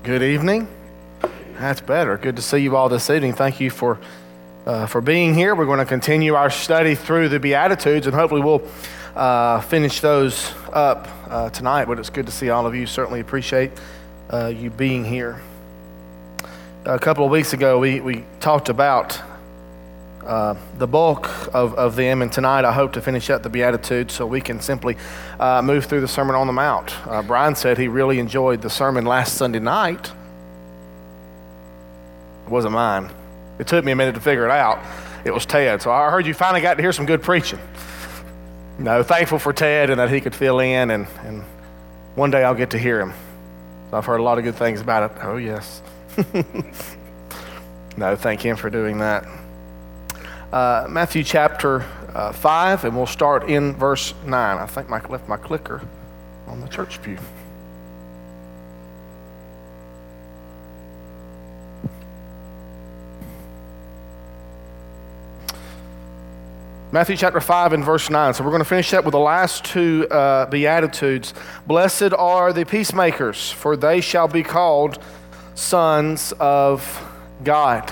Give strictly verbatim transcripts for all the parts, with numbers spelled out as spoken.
Good evening. That's better. Good to see you all this evening. Thank you for uh, for being here. We're going to continue our study through the Beatitudes, and hopefully we'll uh, finish those up uh, tonight. But it's good to see all of you. Certainly appreciate uh, you being here. A couple of weeks ago, we, we talked about uh, the bulk of, of them, and tonight I hope to finish up the Beatitudes so we can simply uh, move through the Sermon on the Mount. Uh, Brian said he really enjoyed the sermon last Sunday night. It wasn't mine. It took me a minute to figure it out. It was Ted. So I heard you finally got to hear some good preaching. No, thankful for Ted and that he could fill in, and, and one day I'll get to hear him. So I've heard a lot of good things about it. Oh, yes. No, thank him for doing that. Uh, Matthew chapter uh, five, and we'll start in verse nine. I think Mike left my clicker on the church pew. Matthew chapter five and verse nine. So we're going to finish up with the last two uh, Beatitudes. Blessed are the peacemakers, for they shall be called sons of God.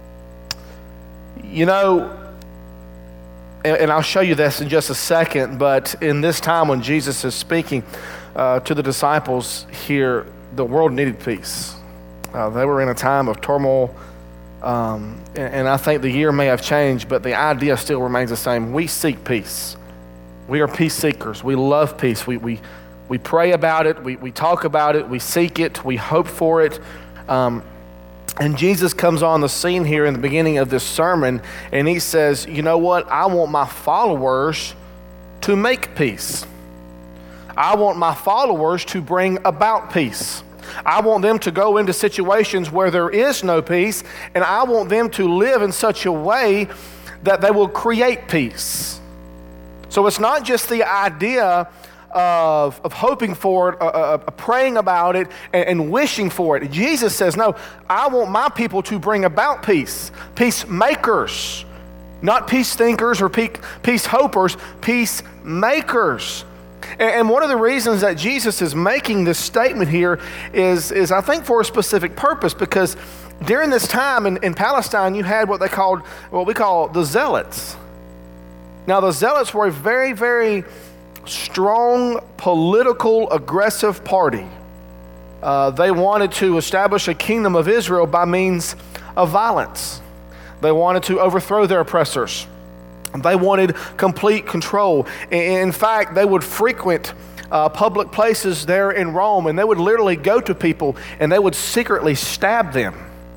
You know, and, and I'll show you this in just a second, but in this time when Jesus is speaking uh, to the disciples here, the world needed peace. Uh, they were in a time of turmoil. Um, and, and I think the year may have changed, but the idea still remains the same. We seek peace. We are peace seekers. We love peace. We we we pray about it. We we talk about it. We seek it. We hope for it. Um, and Jesus comes on the scene here in the beginning of this sermon, and he says, "You know what? I want my followers to make peace. I want my followers to bring about peace. I want them to go into situations where there is no peace, and I want them to live in such a way that they will create peace." So it's not just the idea of, of hoping for it, uh, uh, praying about it, and, and wishing for it. Jesus says, no, I want my people to bring about peace. Peacemakers, not peace thinkers or peace hopers, peacemakers. And one of the reasons that Jesus is making this statement here is, is I think, for a specific purpose, because during this time in, in Palestine, you had what they called, what we call the Zealots. Now, the Zealots were a very, very strong, political, aggressive party. Uh, they wanted to establish a kingdom of Israel by means of violence. They wanted to overthrow their oppressors. They wanted complete control. In fact, they would frequent uh, public places there in Rome, and they would literally go to people and they would secretly stab them.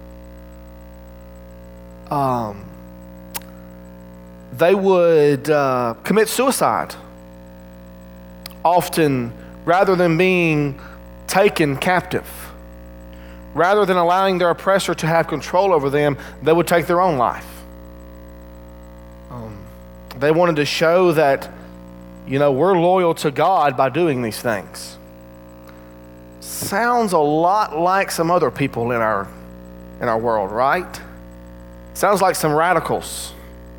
Um, they would uh, commit suicide, often rather than being taken captive. Rather than allowing their oppressor to have control over them, they would take their own life. Um, they wanted to show that, you know, we're loyal to God by doing these things. Sounds a lot like some other people in our in our world, right? Sounds like some radicals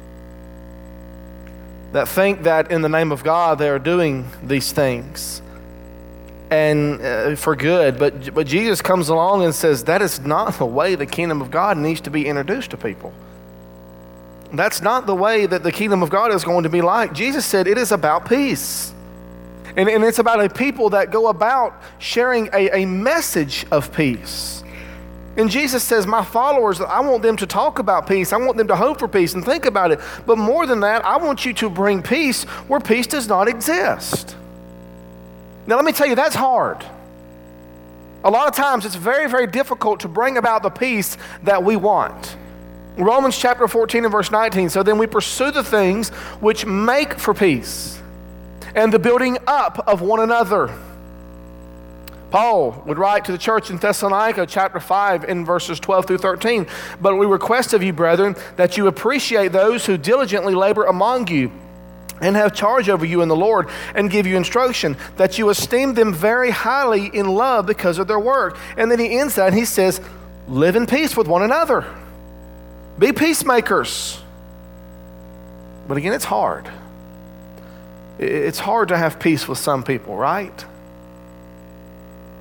that think that in the name of God they are doing these things and uh, for good. But but Jesus comes along and says that is not the way the kingdom of God needs to be introduced to people. That's not the way that the kingdom of God is going to be like. Jesus said it is about peace. And, and it's about a people that go about sharing a, a message of peace. And Jesus says, my followers, I want them to talk about peace. I want them to hope for peace and think about it. But more than that, I want you to bring peace where peace does not exist. Now, let me tell you, that's hard. A lot of times, it's very, very difficult to bring about the peace that we want. Romans chapter fourteen and verse nineteen, so then we pursue the things which make for peace and the building up of one another. Paul would write to the church in Thessalonica chapter five in verses twelve through thirteen, but we request of you, brethren, that you appreciate those who diligently labor among you and have charge over you in the Lord and give you instruction, that you esteem them very highly in love because of their work. And then he ends that and he says, live in peace with one another. Be peacemakers. But again, it's hard. It's hard to have peace with some people, right?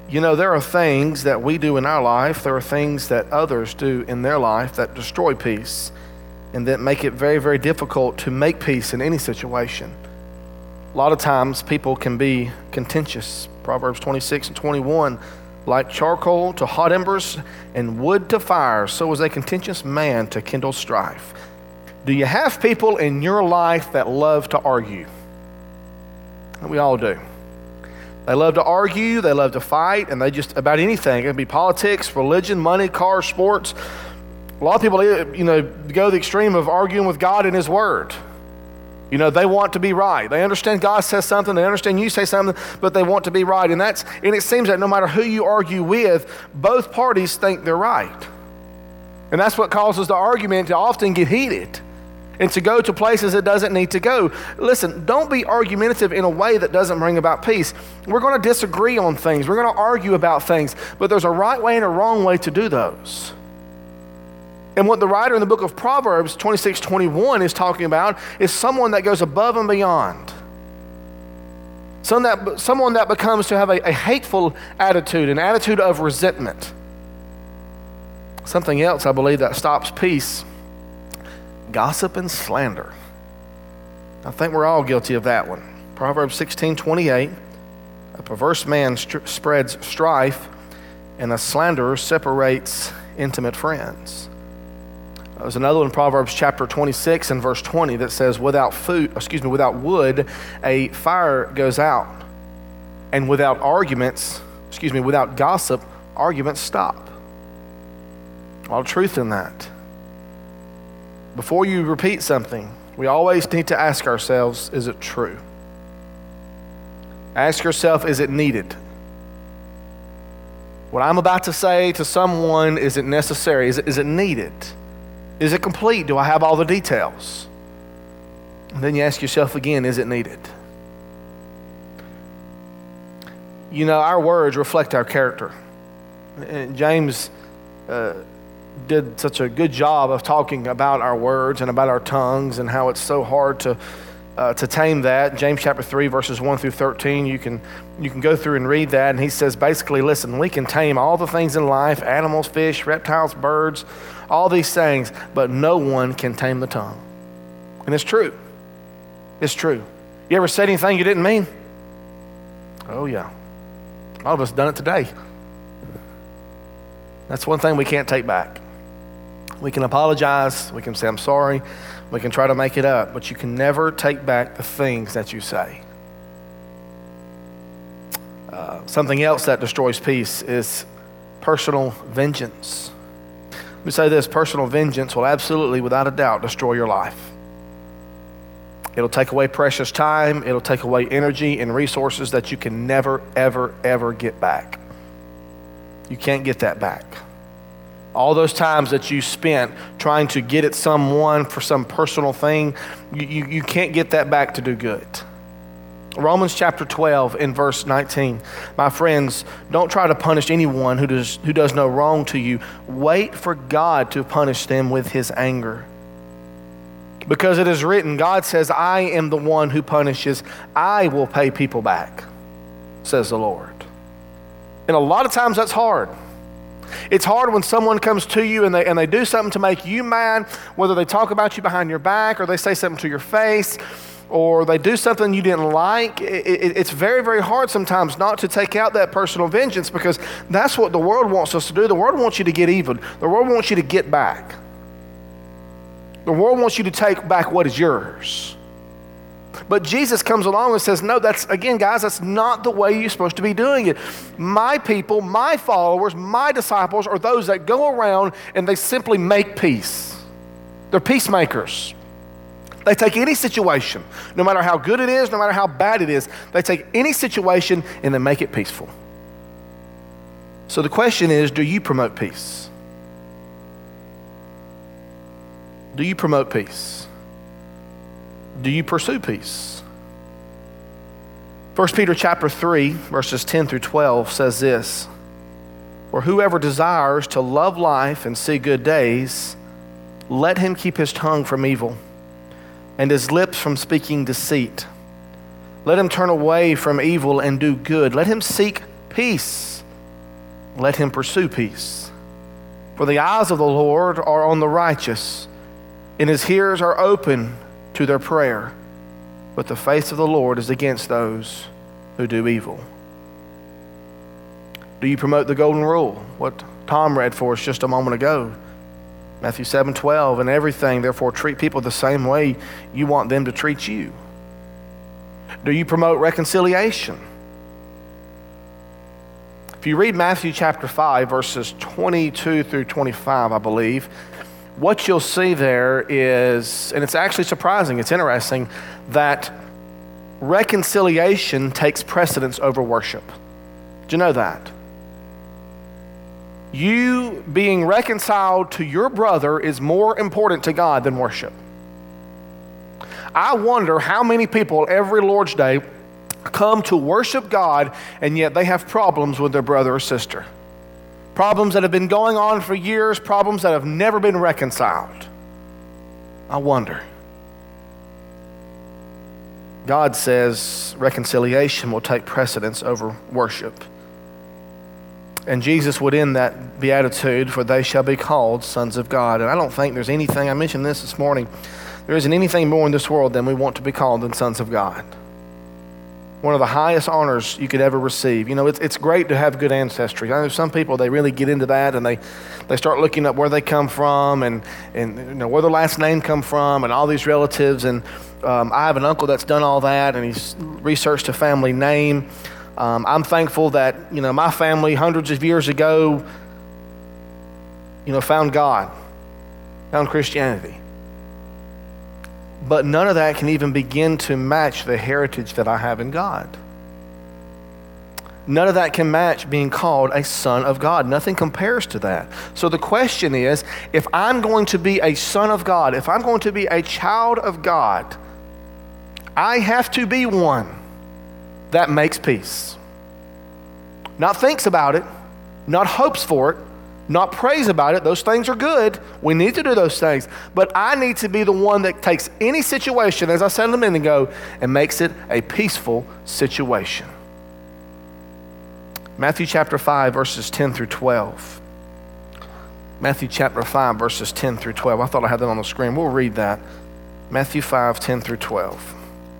You know, there are things that we do in our life, there are things that others do in their life that destroy peace and that make it very, very difficult to make peace in any situation. A lot of times people can be contentious. Proverbs twenty-six and twenty-one, like charcoal to hot embers and wood to fire, so is a contentious man to kindle strife. Do you have people in your life that love to argue? We all do. They love to argue, they love to fight, and they just, about anything. It can be politics, religion, money, cars, sports. A lot of people, you know, go to the extreme of arguing with God and His Word. You know, they want to be right. They understand God says something, they understand you say something, but they want to be right. And that's, and it seems that no matter who you argue with, both parties think they're right. And that's what causes the argument to often get heated and to go to places it doesn't need to go. Listen, don't be argumentative in a way that doesn't bring about peace. We're going to disagree on things. We're going to argue about things, but there's a right way and a wrong way to do those. And what the writer in the book of Proverbs twenty-six twenty-one is talking about is someone that goes above and beyond. Someone that, someone that becomes to have a, a hateful attitude, an attitude of resentment. Something else I believe that stops peace: gossip and slander. I think we're all guilty of that one. Proverbs sixteen twenty-eight, a perverse man st- spreads strife, and a slanderer separates intimate friends. There's another one in Proverbs chapter twenty-six and verse twenty that says, without food, excuse me, without wood, a fire goes out. And without arguments, excuse me, without gossip, arguments stop. A lot of truth in that. Before you repeat something, we always need to ask ourselves, is it true? Ask yourself, is it needed? What I'm about to say to someone, is it necessary? Is it, is it needed? Is it complete? Do I have all the details? And then you ask yourself again, is it needed? You know, our words reflect our character. And James uh, did such a good job of talking about our words and about our tongues and how it's so hard to uh, to tame that. James chapter three, verses one through thirteen, you can you can go through and read that. And he says, basically, listen, we can tame all the things in life, animals, fish, reptiles, birds, all these things, but no one can tame the tongue. And it's true. It's true. You ever said anything you didn't mean? Oh, yeah. All of us done it today. That's one thing we can't take back. We can apologize. We can say, I'm sorry. We can try to make it up, but you can never take back the things that you say. Uh, something else that destroys peace is personal vengeance. Let me say this, personal vengeance will absolutely, without a doubt, destroy your life. It'll take away precious time. It'll take away energy and resources that you can never, ever, ever get back. You can't get that back. All those times that you spent trying to get at someone for some personal thing, you, you, you can't get that back to do good. Romans chapter twelve in verse nineteen. My friends, don't try to punish anyone who does, who does no wrong to you. Wait for God to punish them with His anger. Because it is written, God says, I am the one who punishes. I will pay people back, says the Lord. And a lot of times that's hard. It's hard when someone comes to you and they and they do something to make you mad, whether they talk about you behind your back or they say something to your face or they do something you didn't like. It, it, it's very, very hard sometimes not to take out that personal vengeance, because that's what the world wants us to do. The world wants you to get even. The world wants you to get back. The world wants you to take back what is yours. But Jesus comes along and says, no, that's, again, guys, that's not the way you're supposed to be doing it. My people, my followers, my disciples are those that go around and they simply make peace. They're peacemakers. They take any situation, no matter how good it is, no matter how bad it is, they take any situation and they make it peaceful. So the question is, do you promote peace? Do you promote peace? Do you pursue peace? First Peter chapter three, verses ten through twelve says this, for whoever desires to love life and see good days, let him keep his tongue from evil and his lips from speaking deceit. Let him turn away from evil and do good. Let him seek peace let him pursue peace. For the eyes of the Lord are on the righteous, and his ears are open to their prayer. But the face of the Lord is against those who do evil. Do you promote the golden rule? What Tom read for us just a moment ago. Matthew seven twelve, and everything, therefore treat people the same way you want them to treat you. Do you promote reconciliation? If you read Matthew chapter five, verses twenty-two through twenty-five, I believe, what you'll see there is, and it's actually surprising, it's interesting, that reconciliation takes precedence over worship. Did you know that? You being reconciled to your brother is more important to God than worship. I wonder how many people every Lord's Day come to worship God, and yet they have problems with their brother or sister. Problems that have been going on for years, problems that have never been reconciled. I wonder. God says reconciliation will take precedence over worship. And Jesus would end that beatitude, for they shall be called sons of God. And I don't think there's anything, I mentioned this this morning, there isn't anything more in this world than we want to be called than sons of God. One of the highest honors you could ever receive. You know, it's it's great to have good ancestry. I know some people, they really get into that, and they, they start looking up where they come from and, and you know, where their last name come from and all these relatives. And um, I have an uncle that's done all that, and he's researched a family name. Um, I'm thankful that, you know, my family hundreds of years ago, you know, found God, found Christianity. But none of that can even begin to match the heritage that I have in God. None of that can match being called a son of God. Nothing compares to that. So the question is, if I'm going to be a son of God, if I'm going to be a child of God, I have to be one that makes peace. Not thinks about it, not hopes for it, not prays about it. Those things are good. We need to do those things. But I need to be the one that takes any situation, as I said a minute ago, and makes it a peaceful situation. Matthew chapter five, verses ten through twelve. Matthew chapter five, verses ten through twelve. I thought I had that on the screen. We'll read that. Matthew five, ten through twelve.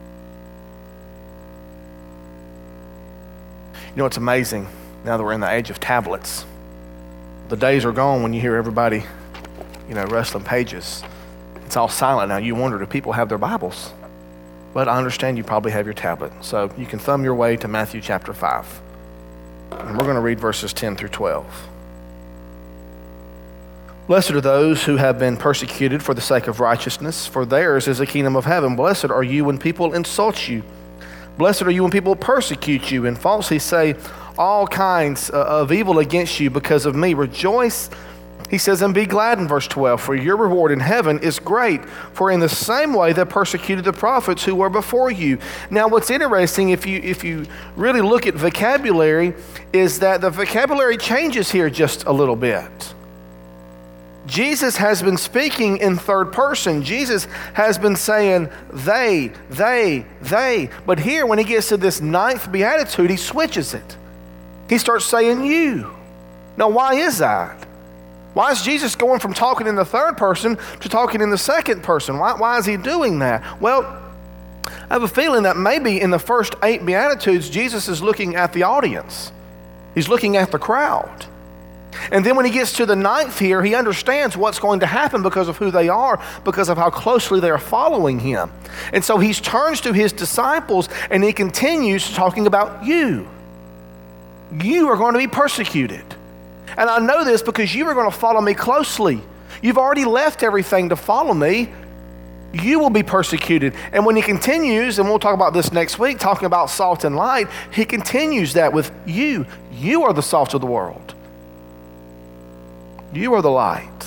You know, it's amazing now that we're in the age of tablets. The days are gone when you hear everybody, you know, rustling pages. It's all silent now. You wonder, do people have their Bibles? But I understand you probably have your tablet. So you can thumb your way to Matthew chapter five. And we're going to read verses ten through twelve. Blessed are those who have been persecuted for the sake of righteousness, for theirs is the kingdom of heaven. Blessed are you when people insult you. Blessed are you when people persecute you and falsely say all kinds of evil against you because of me. Rejoice, he says, and be glad in verse twelve, for your reward in heaven is great. For in the same way they persecuted the prophets who were before you. Now what's interesting, if you if you really look at vocabulary, is that the vocabulary changes here just a little bit. Jesus has been speaking in third person. Jesus has been saying they, they, they. But here, when he gets to this ninth beatitude, he switches it. He starts saying you. Now, why is that? Why is Jesus going from talking in the third person to talking in the second person? Why, why is he doing that? Well, I have a feeling that maybe in the first eight beatitudes, Jesus is looking at the audience. He's looking at the crowd. And then when he gets to the ninth here, he understands what's going to happen because of who they are, because of how closely they are following him. And so he turns to his disciples and he continues talking about you. You are going to be persecuted. And I know this because you are going to follow me closely. You've already left everything to follow me. You will be persecuted. And when he continues, and we'll talk about this next week, talking about salt and light, he continues that with you. You are the salt of the world. You are the light.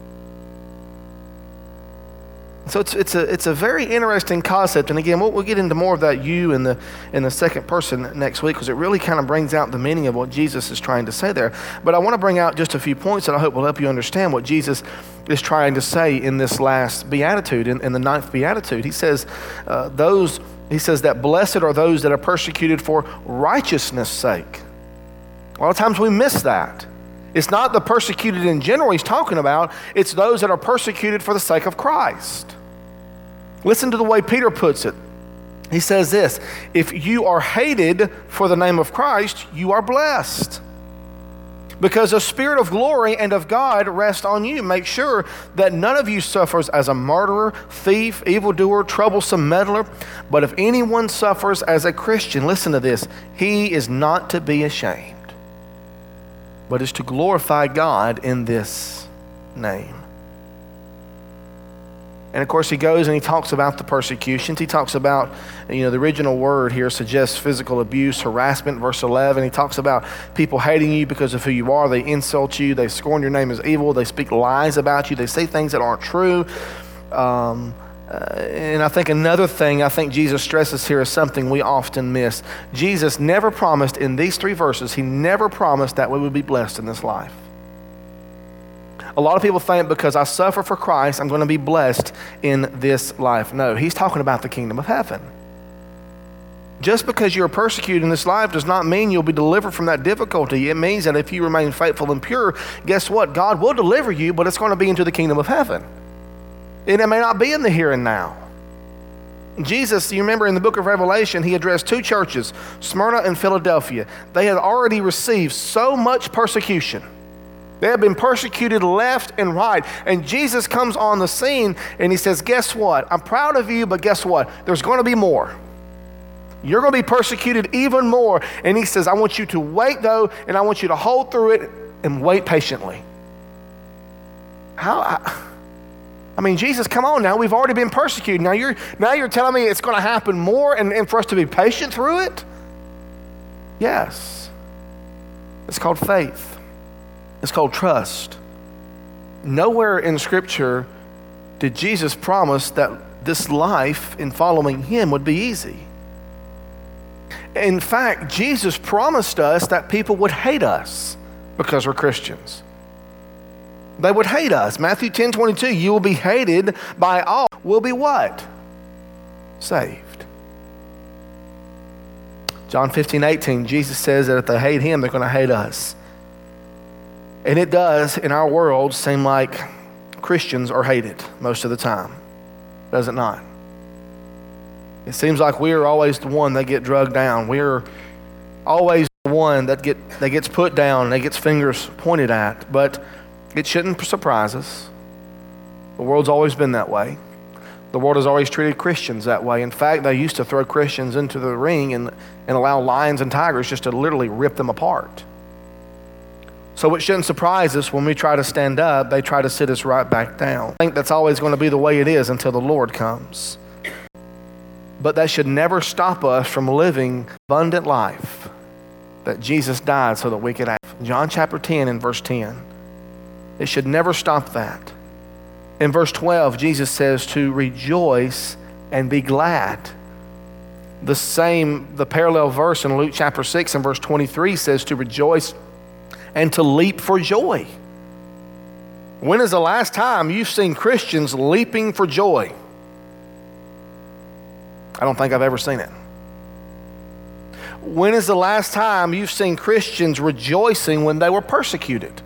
So it's it's a it's a very interesting concept, and again, we'll, we'll get into more of that you in the in the second person next week, because it really kind of brings out the meaning of what Jesus is trying to say there. But I want to bring out just a few points that I hope will help you understand what Jesus is trying to say in this last beatitude, in, in the ninth beatitude. He says uh, those he says that blessed are those that are persecuted for righteousness' sake. A lot of times we miss that. It's not the persecuted in general he's talking about. It's those that are persecuted for the sake of Christ. Listen to the way Peter puts it. He says this, if you are hated for the name of Christ, you are blessed. Because the Spirit of glory and of God rests on you. Make sure that none of you suffers as a murderer, thief, evildoer, troublesome meddler. But if anyone suffers as a Christian, listen to this, he is not to be ashamed, but is to glorify God in this name. And of course, he goes and he talks about the persecutions. He talks about, you know, the original word here suggests physical abuse, harassment, verse eleven. He talks about people hating you because of who you are. They insult you. They scorn your name as evil. They speak lies about you. They say things that aren't true. Um, uh, and I think another thing I think Jesus stresses here is something we often miss. Jesus never promised in these three verses, he never promised that we would be blessed in this life. A lot of people think because I suffer for Christ, I'm going to be blessed in this life. No, he's talking about the kingdom of heaven. Just because you're persecuted in this life does not mean you'll be delivered from that difficulty. It means that if you remain faithful and pure, guess what? God will deliver you, but it's going to be into the kingdom of heaven. And it may not be in the here and now. Jesus, you remember in the book of Revelation, he addressed two churches, Smyrna and Philadelphia. They had already received so much persecution. They have been persecuted left and right. And Jesus comes on the scene and he says, guess what? I'm proud of you, but guess what? There's going to be more. You're going to be persecuted even more. And he says, I want you to wait though, and I want you to hold through it and wait patiently. How? I, I mean, Jesus, come on now. We've already been persecuted. Now you're, now you're telling me it's going to happen more and, and for us to be patient through it? Yes. It's called faith. It's called trust. Nowhere in Scripture did Jesus promise that this life in following him would be easy. In fact, Jesus promised us that people would hate us because we're Christians. They would hate us. Matthew ten twenty-two, you will be hated by all. Will be what? Saved. John fifteen eighteen, Jesus says that if they hate him, they're going to hate us. And it does, in our world, seem like Christians are hated most of the time. Does it not? It seems like we're always the one that get drugged down. We're always the one that get that gets put down and that gets fingers pointed at. But it shouldn't surprise us. The world's always been that way. The world has always treated Christians that way. In fact, they used to throw Christians into the ring and, and allow lions and tigers just to literally rip them apart. So it shouldn't surprise us when we try to stand up, they try to sit us right back down. I think that's always going to be the way it is until the Lord comes. But that should never stop us from living abundant life that Jesus died so that we could have. John chapter ten and verse ten. It should never stop that. In verse twelve, Jesus says to rejoice and be glad. The same, the parallel verse in Luke chapter six and verse twenty-three says to rejoice and to leap for joy. When is the last time you've seen Christians leaping for joy? I don't think I've ever seen it. When is the last time you've seen Christians rejoicing when they were persecuted?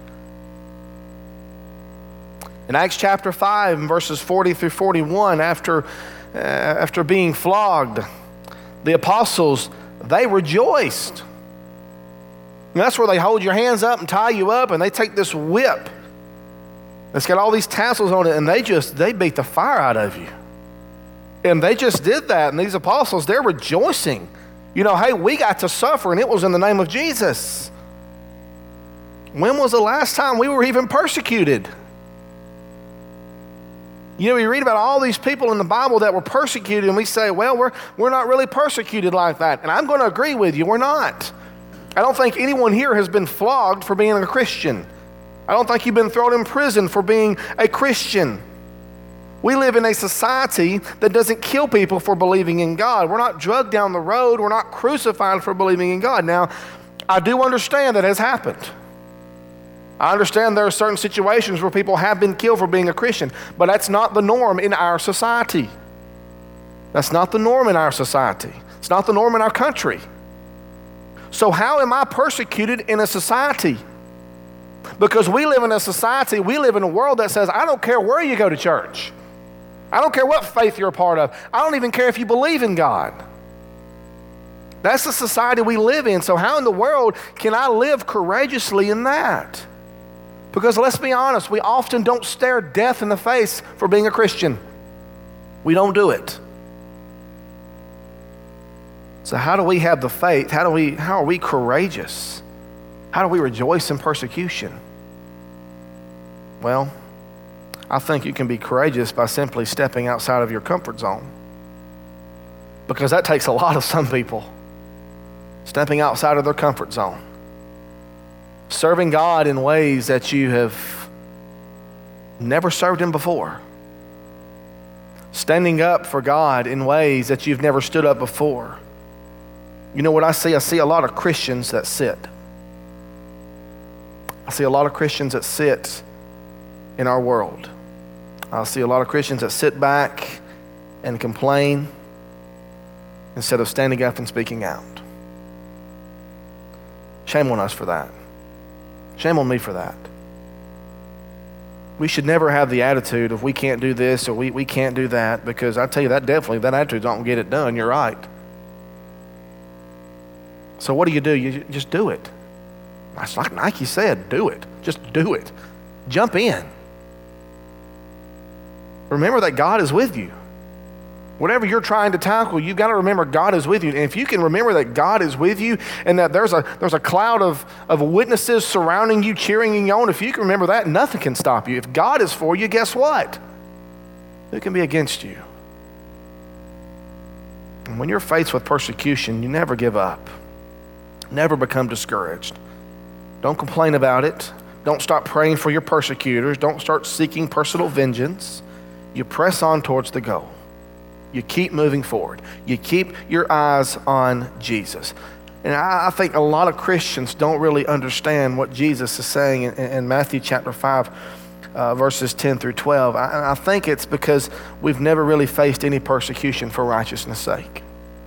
In Acts chapter five, verses forty through forty-one, after, uh, after being flogged, the apostles, they rejoiced. And that's where they hold your hands up and tie you up, and they take this whip that's got all these tassels on it, and they just, they beat the fire out of you. And they just did that, and these apostles, they're rejoicing. You know, hey, we got to suffer, and it was in the name of Jesus. When was the last time we were even persecuted? You know, we read about all these people in the Bible that were persecuted, and we say, well, we're, we're not really persecuted like that. And I'm going to agree with you, we're not. I don't think anyone here has been flogged for being a Christian. I don't think you've been thrown in prison for being a Christian. We live in a society that doesn't kill people for believing in God. We're not drugged down the road. We're not crucified for believing in God. Now, I do understand that has happened. I understand there are certain situations where people have been killed for being a Christian, but that's not the norm in our society. That's not the norm in our society. It's not the norm in our country. So how am I persecuted in a society? Because we live in a society, we live in a world that says, I don't care where you go to church. I don't care what faith you're a part of. I don't even care if you believe in God. That's the society we live in. So how in the world can I live courageously in that? Because let's be honest, we often don't stare death in the face for being a Christian. We don't do it. So how do we have the faith? How do we, how are we courageous? How do we rejoice in persecution? Well, I think you can be courageous by simply stepping outside of your comfort zone. Because that takes a lot of some people. Stepping outside of their comfort zone. Serving God in ways that you have never served Him before. Standing up for God in ways that you've never stood up before. You know what I see? I see a lot of Christians that sit. I see a lot of Christians that sit in our world. I see a lot of Christians that sit back and complain instead of standing up and speaking out. Shame on us for that. Shame on me for that. We should never have the attitude of we can't do this or we, we can't do that, because I tell you that definitely, that attitude don't get it done. You're right. So what do you do? You just do it. It's like Nike said, do it. Just do it. Jump in. Remember that God is with you. Whatever you're trying to tackle, you've got to remember God is with you. And if you can remember that God is with you and that there's a there's a cloud of, of witnesses surrounding you, cheering you on, if you can remember that, nothing can stop you. If God is for you, guess what? Who can be against you? And when you're faced with persecution, you never give up. Never become discouraged. Don't complain about it. Don't stop praying for your persecutors. Don't start seeking personal vengeance. You press on towards the goal. You keep moving forward. You keep your eyes on Jesus. And I, I think a lot of Christians don't really understand what Jesus is saying in, in Matthew chapter five, uh, verses ten through twelve. I, I think it's because we've never really faced any persecution for righteousness' sake.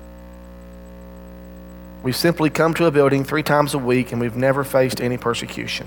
We've simply come to a building three times a week and we've never faced any persecution.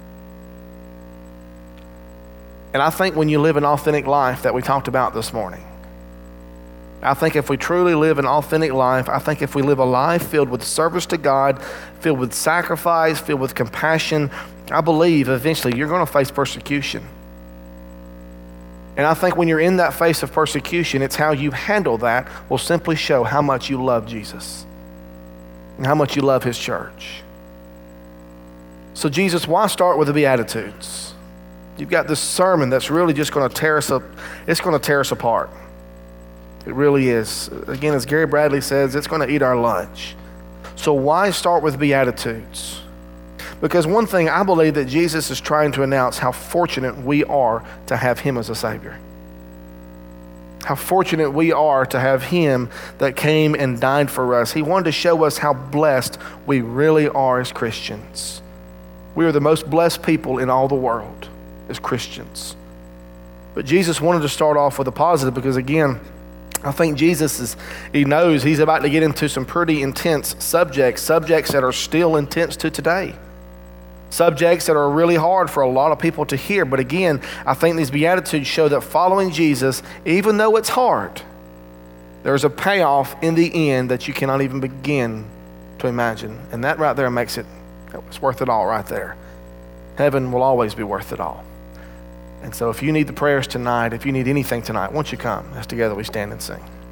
And I think when you live an authentic life that we talked about this morning, I think if we truly live an authentic life, I think if we live a life filled with service to God, filled with sacrifice, filled with compassion, I believe eventually you're going to face persecution. And I think when you're in that face of persecution, it's how you handle that will simply show how much you love Jesus and how much you love His church. So Jesus, why start with the Beatitudes? You've got this sermon that's really just going to tear us up. It's going to tear us apart. It really is. Again, as Gary Bradley says, it's going to eat our lunch. So why start with Beatitudes? Because one thing, I believe that Jesus is trying to announce how fortunate we are to have Him as a Savior. How fortunate we are to have Him that came and died for us. He wanted to show us how blessed we really are as Christians. We are the most blessed people in all the world as Christians. But Jesus wanted to start off with a positive because, again, I think Jesus is, He knows He's about to get into some pretty intense subjects, subjects that are still intense to today. Subjects that are really hard for a lot of people to hear. But again, I think these Beatitudes show that following Jesus, even though it's hard, there's a payoff in the end that you cannot even begin to imagine. And that right there makes it, it's worth it all right there. Heaven will always be worth it all. And so if you need the prayers tonight, if you need anything tonight, won't you come as together we stand and sing.